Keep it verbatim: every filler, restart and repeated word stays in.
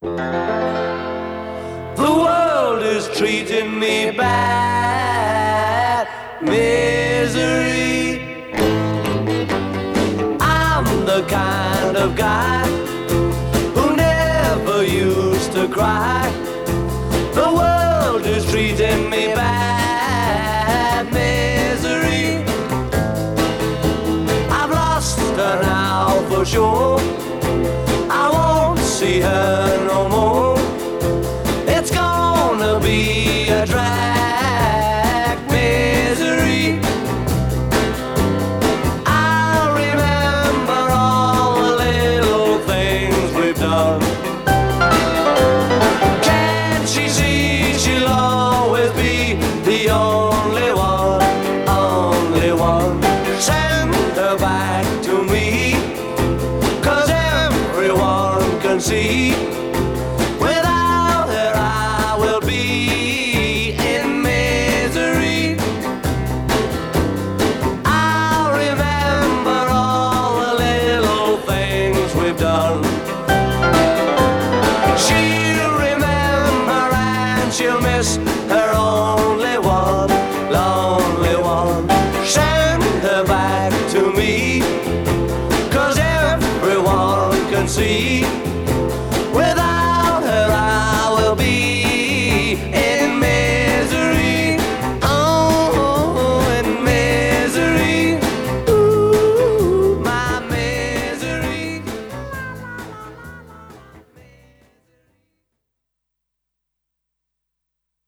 The world is treating me bad. Misery. I'm the kind of guy who never used to cry. The world is treating me bad. Misery. I've lost her now for sure. I won't see her no more. It's gonna be a drag. Misery. I'll remember all the little things we've done. Can't she see she'll always be the only one, only one? Send her back to me, 'cause everyone can see